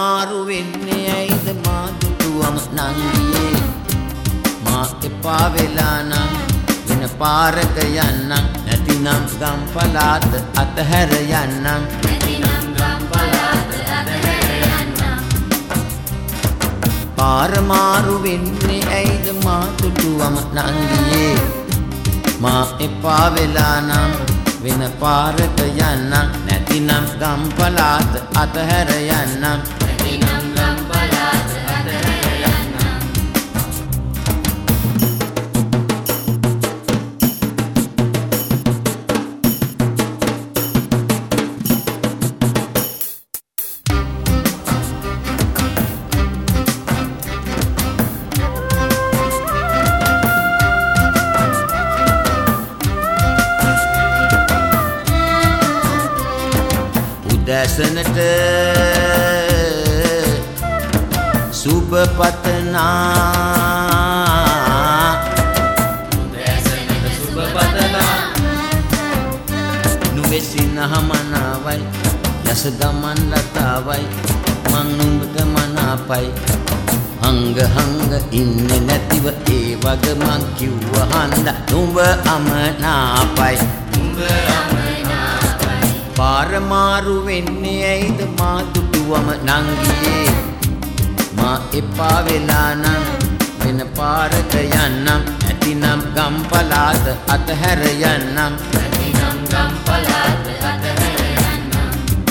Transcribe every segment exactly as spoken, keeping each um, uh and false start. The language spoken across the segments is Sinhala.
මාරු වෙන්නේ ඇයිද මා දුටුවම නංගියේ මා එපා වෙලා නම් වෙන පාරක යන්නම් නැතිනම් ගම් පලාත අතහැර යන්නම් නැතිනම් ගම් පලාත අතහැර යන්නම් පාර මාරු වෙන්නේ ඇයිද මා දුටුවම නංගියේ මා එපා වෙලා නම් වෙන පාරක යන්නම් නැතිනම් ගම් පලාත අතහැර යන්නම් නැතිනම් ගම් පලාත අතහැර යන්නම් දැසනට සුබ පතනා දැසනට සුබ පතනා නුඹසින හමනාවයි යස ගමන් ලතාවයි මං නුඹට මනාපයි හංග හංග ඉන්නේ නැතිව ඒ වග මං කිව්ව හන්ද නුඹ අමනාපයි නුඹ පාර මාරු වෙන්නේ ඇයිද මා දුටුවම නංගියේ මා එපා වෙලා නම් වෙන පාරක යන්නම් නැතිනම් ගම් පලාත අතහැර යන්නම් නැතිනම් ගම් පලාත අතහැර යන්නම්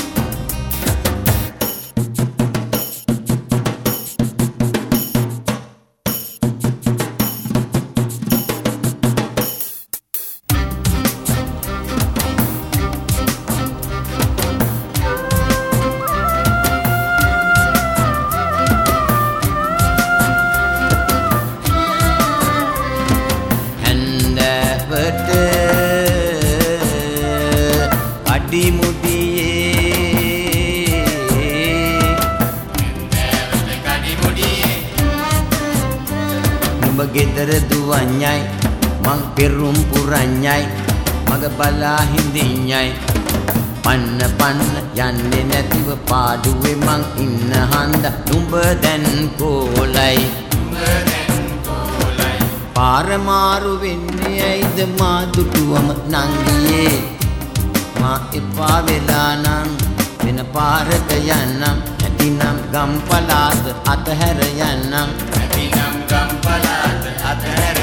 ගෙදර දුවඤ්ඤයි මං පෙරුම් පුරඤ්ඤයි මග බලා හිඳිඤ්ඤයි පන්න පන්න යන්නේ නැතිව පාඩුවේ මං ඉන්න හන්ද නුඹ දැන් කෝලයි නුඹ දැන් කෝලයි පාර මාරු වෙන්නේ ඇයිද මා දුටුවම නංගියේ මා එපා වෙලා නම් වෙන පාරක යන්නම් නැතිනම් ගම් පලාත අතහැර යන්නම් නැතිනම් ගම් පලාත අතහැර